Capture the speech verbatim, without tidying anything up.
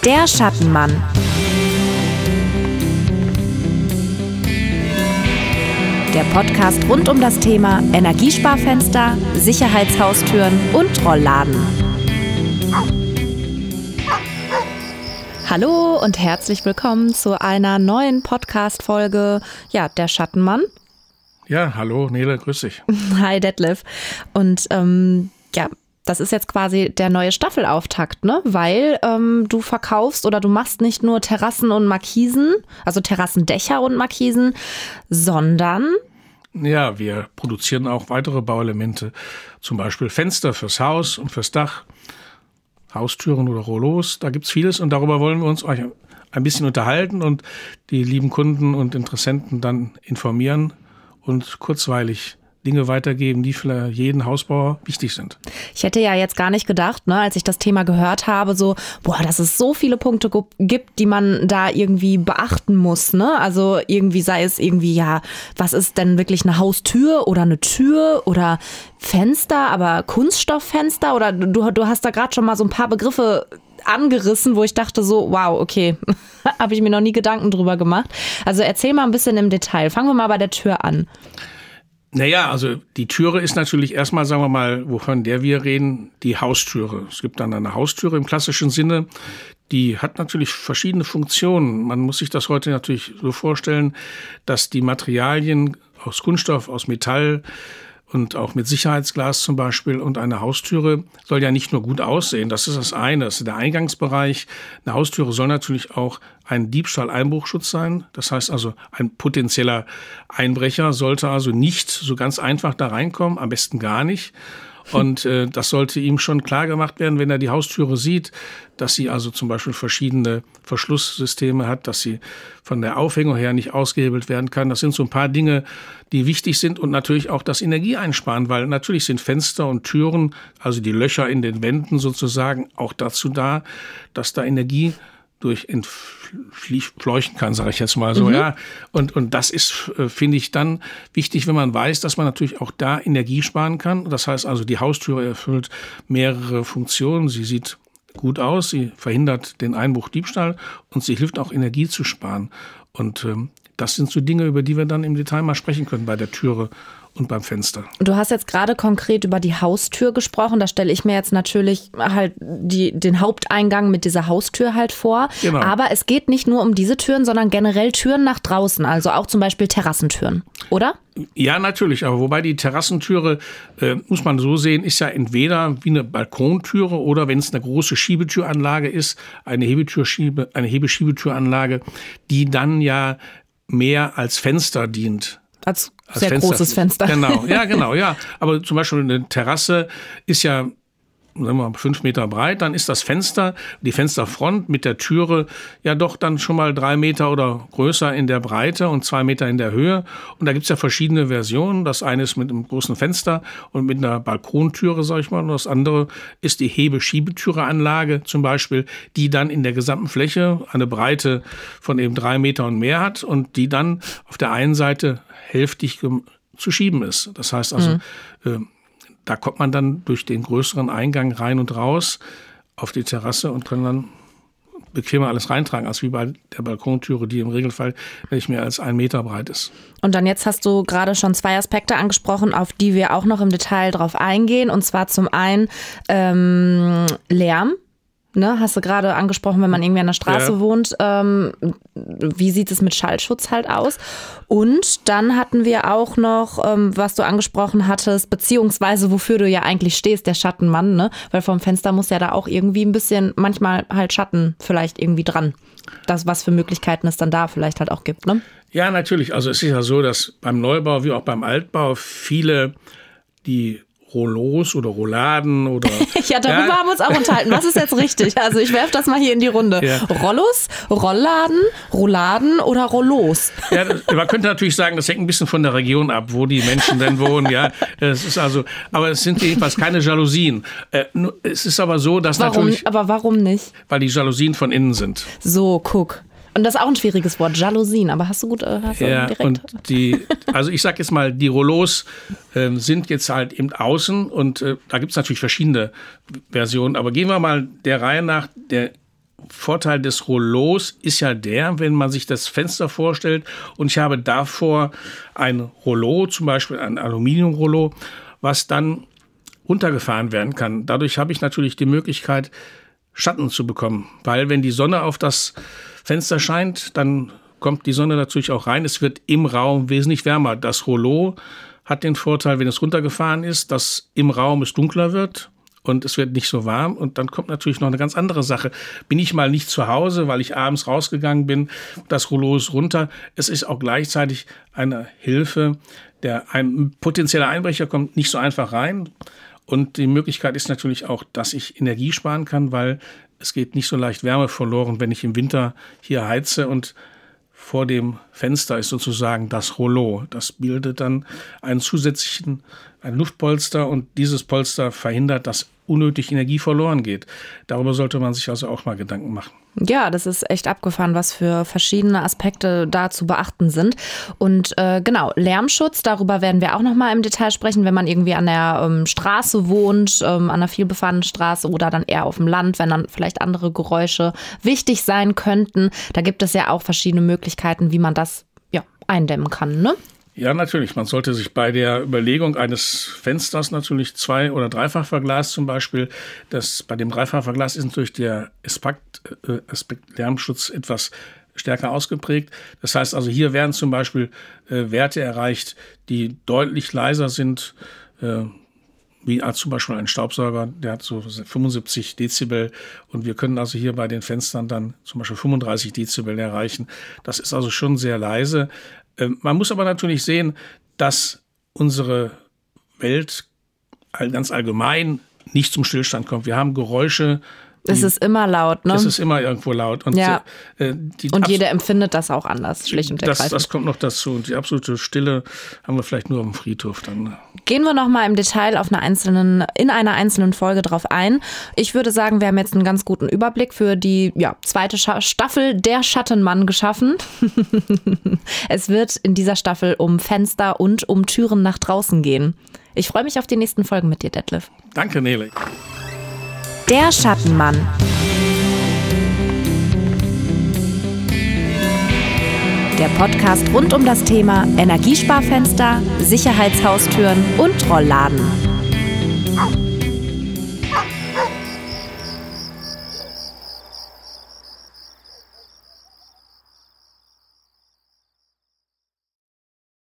Der Schattenmann. Der Podcast rund um das Thema Energiesparfenster, Sicherheitshaustüren und Rollladen. Hallo und herzlich willkommen zu einer neuen Podcast-Folge, ja, Der Schattenmann. Ja, hallo Nele, grüß dich. Hi Detlef. Und ähm, ja, das ist jetzt quasi der neue Staffelauftakt, ne? Weil ähm, du verkaufst oder du machst nicht nur Terrassen und Markisen, also Terrassendächer und Markisen, sondern... Ja, wir produzieren auch weitere Bauelemente, zum Beispiel Fenster fürs Haus und fürs Dach, Haustüren oder Rollos, da gibt's vieles und darüber wollen wir uns euch ein bisschen unterhalten und die lieben Kunden und Interessenten dann informieren und kurzweilig Dinge weitergeben, die für jeden Hausbauer wichtig sind. Ich hätte ja jetzt gar nicht gedacht, ne, als ich das Thema gehört habe, so, boah, dass es so viele Punkte gibt, die man da irgendwie beachten muss, ne? Also irgendwie sei es irgendwie, ja, was ist denn wirklich eine Haustür oder eine Tür oder Fenster, aber Kunststofffenster oder du, du hast da gerade schon mal so ein paar Begriffe angerissen, wo ich dachte so, wow, okay, habe ich mir noch nie Gedanken drüber gemacht. Also erzähl mal ein bisschen im Detail. Fangen wir mal bei der Tür an. Naja, also die Türe ist natürlich erstmal, sagen wir mal, wovon der wir reden, die Haustüre. Es gibt dann eine Haustüre im klassischen Sinne, die hat natürlich verschiedene Funktionen. Man muss sich das heute natürlich so vorstellen, dass die Materialien aus Kunststoff, aus Metall und auch mit Sicherheitsglas zum Beispiel und eine Haustüre soll ja nicht nur gut aussehen, das ist das eine, das ist der Eingangsbereich. Eine Haustüre soll natürlich auch ein Diebstahl-Einbruchschutz sein, das heißt also ein potenzieller Einbrecher sollte also nicht so ganz einfach da reinkommen, am besten gar nicht. Und äh, das sollte ihm schon klar gemacht werden, wenn er die Haustüre sieht, dass sie also zum Beispiel verschiedene Verschlusssysteme hat, dass sie von der Aufhängung her nicht ausgehebelt werden kann. Das sind so ein paar Dinge, die wichtig sind und natürlich auch das Energieeinsparen, weil natürlich sind Fenster und Türen, also die Löcher in den Wänden sozusagen, auch dazu da, dass da Energie durch entfleuchten kann, sage ich jetzt mal so, mhm. ja. Und, und das ist, äh, finde ich, dann wichtig, wenn man weiß, dass man natürlich auch da Energie sparen kann. Das heißt also, die Haustüre erfüllt mehrere Funktionen. Sie sieht gut aus, sie verhindert den Einbruch, Diebstahl und sie hilft auch Energie zu sparen. Und ähm, das sind so Dinge, über die wir dann im Detail mal sprechen können bei der Türe und beim Fenster. Du hast jetzt gerade konkret über die Haustür gesprochen. Da stelle ich mir jetzt natürlich halt die, den Haupteingang mit dieser Haustür halt vor. Genau. Aber es geht nicht nur um diese Türen, sondern generell Türen nach draußen. Also auch zum Beispiel Terrassentüren, oder? Ja, natürlich. Aber wobei die Terrassentüre, äh, muss man so sehen, ist ja entweder wie eine Balkontüre oder wenn es eine große Schiebetüranlage ist, eine Hebetürschiebe, eine Hebeschiebetüranlage, die dann ja mehr als Fenster dient. Als Als sehr Fenster. Großes Fenster. Genau, ja, genau, ja. Aber zum Beispiel eine Terrasse ist ja, sagen wir mal, fünf Meter breit, dann ist das Fenster, die Fensterfront mit der Türe ja doch dann schon mal drei Meter oder größer in der Breite und zwei Meter in der Höhe. Und da gibt's ja verschiedene Versionen. Das eine ist mit einem großen Fenster und mit einer Balkontüre, sag ich mal. Und das andere ist die Hebeschiebetüre-Anlage zum Beispiel, die dann in der gesamten Fläche eine Breite von eben drei Meter und mehr hat und die dann auf der einen Seite hälftig zu schieben ist. Das heißt also, mhm. äh, da kommt man dann durch den größeren Eingang rein und raus auf die Terrasse und kann dann bequemer alles reintragen, als wie bei der Balkontüre, die im Regelfall nicht mehr als ein Meter breit ist. Und dann jetzt hast du gerade schon zwei Aspekte angesprochen, auf die wir auch noch im Detail drauf eingehen. Und zwar zum einen ähm, Lärm. Ne, hast du gerade angesprochen, wenn man irgendwie an der Straße ja. wohnt, ähm, wie sieht es mit Schallschutz halt aus? Und dann hatten wir auch noch, ähm, was du angesprochen hattest, beziehungsweise wofür du ja eigentlich stehst, der Schattenmann, ne? Weil vom Fenster muss ja da auch irgendwie ein bisschen, manchmal halt Schatten vielleicht irgendwie dran. Das, was für Möglichkeiten es dann da vielleicht halt auch gibt, ne? Ja, natürlich. Also es ist ja so, dass beim Neubau wie auch beim Altbau viele, die Rollos oder Rolladen oder... ja, darüber ja. haben wir uns auch unterhalten. Was ist jetzt richtig? Also ich werfe das mal hier in die Runde. Ja. Rollos, Rollladen, Rolladen oder Rollos? Ja, das, man könnte natürlich sagen, das hängt ein bisschen von der Region ab, wo die Menschen denn wohnen. Ja, es ist also, aber es sind jedenfalls keine Jalousien. Äh, es ist aber so, dass warum, natürlich... Aber warum nicht? Weil die Jalousien von innen sind. So, guck. Und das ist auch ein schwieriges Wort, Jalousien, aber hast du gut äh, hast du ja, direkt. Und die, also ich sag jetzt mal, die Rollos äh, sind jetzt halt eben außen und äh, da gibt es natürlich verschiedene Versionen, aber gehen wir mal der Reihe nach, der Vorteil des Rollos ist ja der, wenn man sich das Fenster vorstellt und ich habe davor ein Rollo, zum Beispiel ein Aluminiumrollo, was dann runtergefahren werden kann. Dadurch habe ich natürlich die Möglichkeit, Schatten zu bekommen, weil wenn die Sonne auf das Fenster scheint, dann kommt die Sonne natürlich auch rein. Es wird im Raum wesentlich wärmer. Das Rollo hat den Vorteil, wenn es runtergefahren ist, dass im Raum es dunkler wird und es wird nicht so warm. Und dann kommt natürlich noch eine ganz andere Sache. Bin ich mal nicht zu Hause, weil ich abends rausgegangen bin, das Rollo ist runter. Es ist auch gleichzeitig eine Hilfe. Der ein potenzieller Einbrecher kommt nicht so einfach rein. Und die Möglichkeit ist natürlich auch, dass ich Energie sparen kann, weil es geht nicht so leicht Wärme verloren, wenn ich im Winter hier heize und vor dem Fenster ist sozusagen das Rollo. Das bildet dann einen zusätzlichen ein Luftpolster und dieses Polster verhindert, dass unnötig Energie verloren geht. Darüber sollte man sich also auch mal Gedanken machen. Ja, das ist echt abgefahren, was für verschiedene Aspekte da zu beachten sind. Und äh, genau, Lärmschutz, darüber werden wir auch noch mal im Detail sprechen, wenn man irgendwie an der ähm, Straße wohnt, ähm, an einer vielbefahrenen Straße oder dann eher auf dem Land, wenn dann vielleicht andere Geräusche wichtig sein könnten. Da gibt es ja auch verschiedene Möglichkeiten, wie man das ja eindämmen kann, ne? Ja, natürlich. Man sollte sich bei der Überlegung eines Fensters natürlich zwei- oder dreifach verglast zum Beispiel, das bei dem dreifach verglast ist natürlich der Aspekt, äh, Aspekt Lärmschutz etwas stärker ausgeprägt. Das heißt also, hier werden zum Beispiel äh, Werte erreicht, die deutlich leiser sind, äh, wie als zum Beispiel ein Staubsauger, der hat so fünfundsiebzig Dezibel und wir können also hier bei den Fenstern dann zum Beispiel fünfunddreißig Dezibel erreichen. Das ist also schon sehr leise. Man muss aber natürlich sehen, dass unsere Welt ganz allgemein nicht zum Stillstand kommt. Wir haben Geräusche. Es ist immer laut, ne? Es ist immer irgendwo laut. Und, ja. äh, die und jeder empfindet das auch anders, schlicht und ergreifend. Das, das kommt noch dazu. Und die absolute Stille haben wir vielleicht nur am Friedhof dann. Gehen wir noch mal im Detail auf einer einzelnen, in einer einzelnen Folge drauf ein. Ich würde sagen, wir haben jetzt einen ganz guten Überblick für die ja, zweite Scha- Staffel Der Schattenmann geschaffen. Es wird in dieser Staffel um Fenster und um Türen nach draußen gehen. Ich freue mich auf die nächsten Folgen mit dir, Detlef. Danke, Nele. Der Schattenmann. Der Podcast rund um das Thema Energiesparfenster, Sicherheitshaustüren und Rollladen.